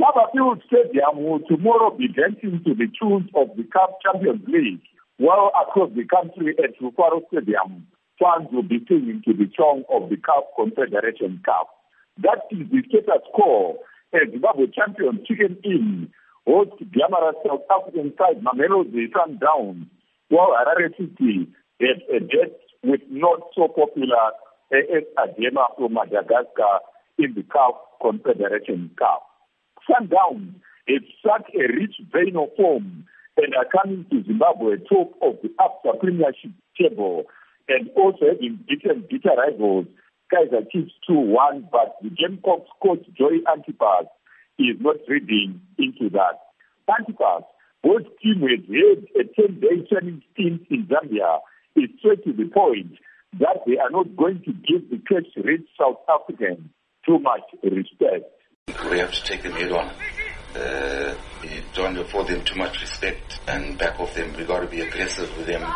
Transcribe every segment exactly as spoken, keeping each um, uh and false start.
Barberfield Stadium will tomorrow be dancing to the tunes of the C A F Champions League, while across the country at Rufaro Stadium, fans will be singing to the song of the C A F Confederation Cup. That is the status quo as Zimbabwe champion Chicken Inn hosts glamorous South African side Mamelodi Sundowns, while Harare City had a date with not so popular A S Adema from Madagascar in the C A F Confederation Cup. Sundowns have such a rich vein of form and are coming to Zimbabwe top of the AFCON Premiership table and also having beaten bitter rivals Kaizer Chiefs two one, but the Gamecocks coach Joey Antipas is not reading into that. Antipas, whose team has had a ten-day training stint in Zambia, is straight to the point that they are not going to give the cash-rich South Africans too much respect. We have to take them head on. Uh, we don't afford them too much respect and back off them. We've got to be aggressive with them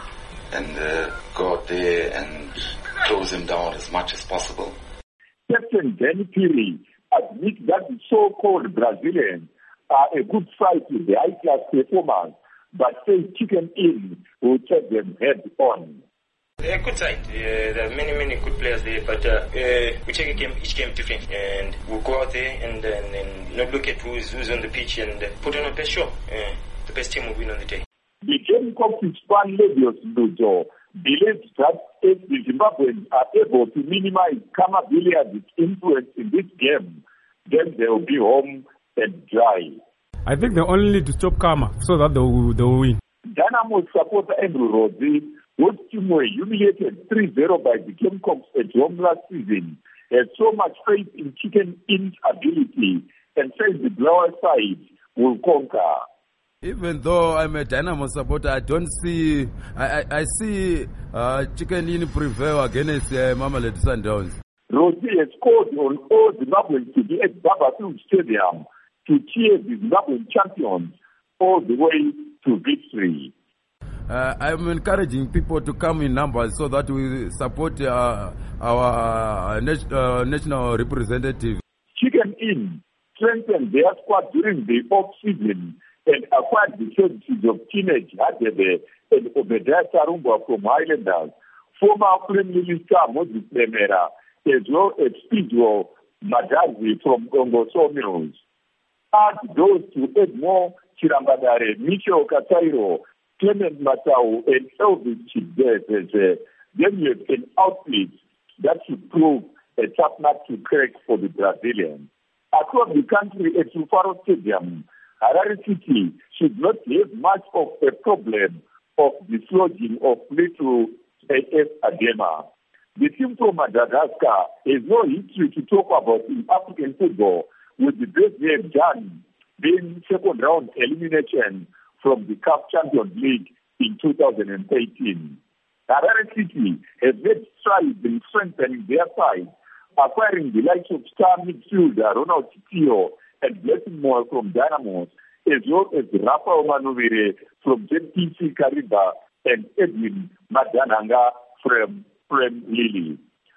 and uh, go out there and close them down as much as possible. Captain Danny Piri admits that the so-called Brazilians are a good fight with the high-class performance, but says Chicken Inn will take them head on. They're a good side. Uh, there are many, many good players there, but uh, uh, we take a game, each game different, and we'll go out there and, and, and not look at who's, who's on the pitch and uh, put on our best show. Uh, the best team will win on the day. The Gamecocks fan Levios Lujo believes that if the Zimbabweans are able to minimize Kama Billiard's influence in this game, then they will be home and dry. I think they only need to stop Kama so that they will, they will win. Dynamo supporter Andrew Rossi, whose team were humiliated three zero by the Gamecocks at home last season, has so much faith in Chicken Inn's ability and says the blower side will conquer. Even though I'm a Dynamo supporter, I don't see, I, I, I see uh, Chicken Inn prevail against uh, Mamelodi Sundowns. Rossi has called on all Zimbabweans to be at Barberfield Stadium to cheer the Zimbabwean champions all the way to victory. Uh, I'm encouraging people to come in numbers so that we support uh, our uh, nat- uh, national representative. Chicken Inn strengthened their squad during the off-season and acquired the services of teenage Hadebe and Obadiah Sarumba from Highlanders, former Premier Minister Moses Lemera, as well as Pedro Madazi from Congo Sawmills. Add those to Edmond Chirambadare, Michel Katairo, Clement Matau, and Elvis Chidez, then you have an outfit that should prove a tough nut to crack for the Brazilians. Across the country at Rufaro Stadium, Harare City should not have much of a problem of dislodging of little A S Adema. The team from Madagascar has no history to talk about in African football, with the best they have done being second round elimination from the C A F Champions League in two thousand eighteen. Harare City has made strides in strengthening their side, acquiring the likes of star midfielder Ronald Tio and Blessing Moore from Dynamos, as well as Rafael Manuvire from Z P C Kariba and Edwin Madananga from Prem Lily.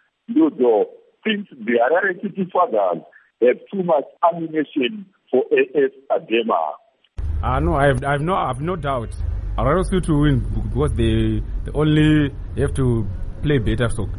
Ludo thinks the Harare City fathers have too much ammunition for A S Adema. Uh, no, I have, I have no, I have no doubt. Harare City will win because they, they only have to play better soccer.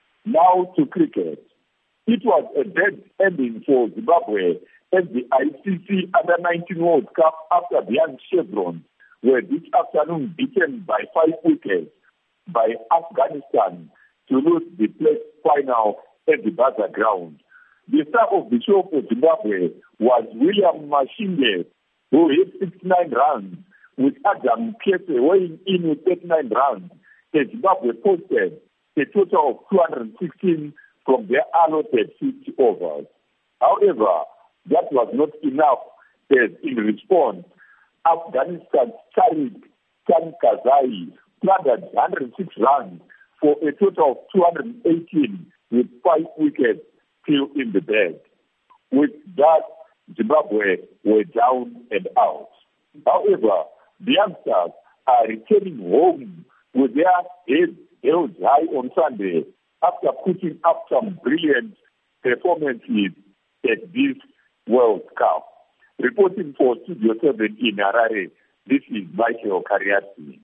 Now to cricket. It was a dead ending for Zimbabwe as the I C C Under nineteen World Cup after the young Chevrons were this afternoon beaten by five wickets by Afghanistan to lose the plate final at the Baza ground. The star of the show for Zimbabwe was William Mashinge, who hit sixty-nine runs, with Adam Kese weighing in with thirty-nine runs. The Zimbabwe posted a total of two hundred sixteen from their allotted fifty overs. However, that was not enough, as in response, Afghanistan's Tariq Khan-Kazai plundered one hundred six runs for a total of two hundred eighteen with five wickets still in the bag. With that, Zimbabwe were down and out. However, the youngsters are returning home with their heads held high on Sunday after putting up some brilliant performances at this World Cup. Reporting for Studio seven in Harare, this is Michael Kariati.